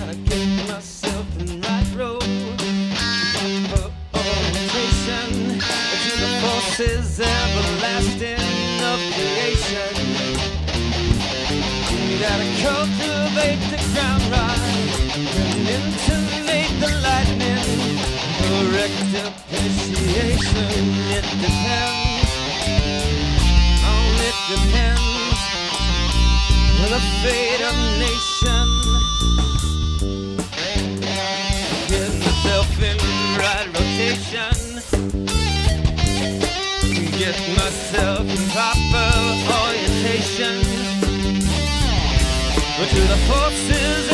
Gotta get myself in right road. Proper orientation to the forces everlasting of creation. You gotta cultivate the ground right and intimate the lightning. Correct appreciation. It depends. It depends on the fate of nation. Get myself in right rotation. Get myself in proper orientation. But to the forces